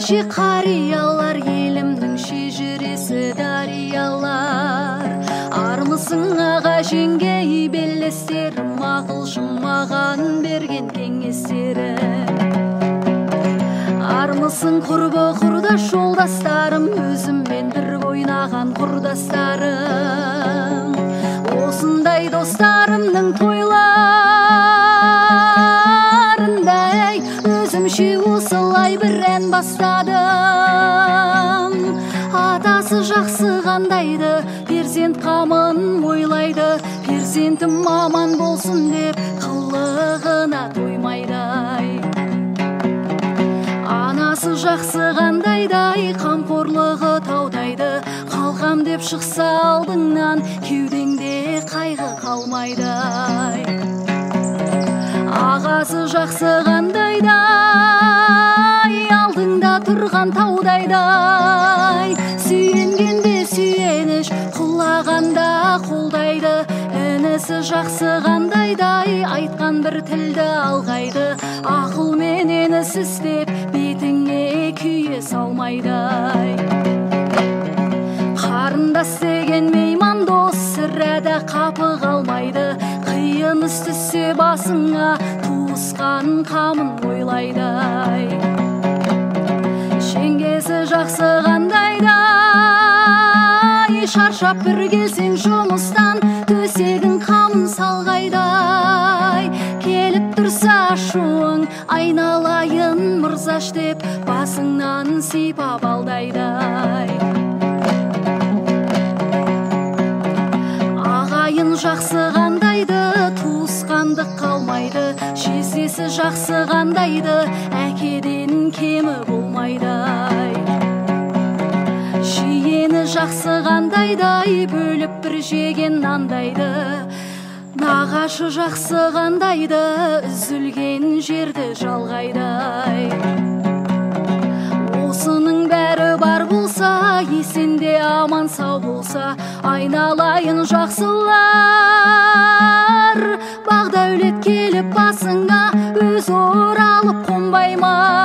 кеше қариялар, елімнің шежіресі дариялар. Армысың аға жеңгей белестер, мағылшым маған берген кеңестері. Армысың құрбы құрдас жолдастарым, өзіммен бір ойнаған құрдастарым. Осындай достарымның тойларындай өзімше осылай бір ән бастадым. Атасы жақсы қандайды, перзент қамын ойлайды, перзентім аман болсын деп қылығына тоймайдай. Анасы жақсы қандайдай, қамқорлығы таудайды, қалқам деп шықса алдыңнан, кеудеңде қайғы қалмайдай. Ағасы жақсы қандайдай, алдыңда тұрған таудайдай. Сүйенгенде сүйеніш, құлағанда қолдайды. Інісі жақсы қандайдай, айтқан бір тілді алғайды. Ақылмен енісі істеп, бетіңе күйе салмайдай. Қарындас деген мейман дос, сірәді қапы қалмайды. Қиын іс түссе басыңа, туысқан қамын ойлайдай. Жеңгесі жақсы қандайдай, шаршап бір келсең жұмыстан, төсегін қамын салғайдай. Келіп тұрса ашуың, айналайын мырзаш деп, басыңнан сипап алдайдай. Ағайын жақсы қандайды, туысқандық қалмайды. Жездесі жақсы қандайды, әкеден кемі болмайдай. Жиені жақсы қандайдай, бөліп бір жеген нандайды. Нағашы жақсы қандайды, үзілген жерді жалғайдай. Осының бәрі бар болса, есенде аман сау болса, айналайын жақсылар. Бақ дәулет келіп басыңа, өз оралып қонбай ма?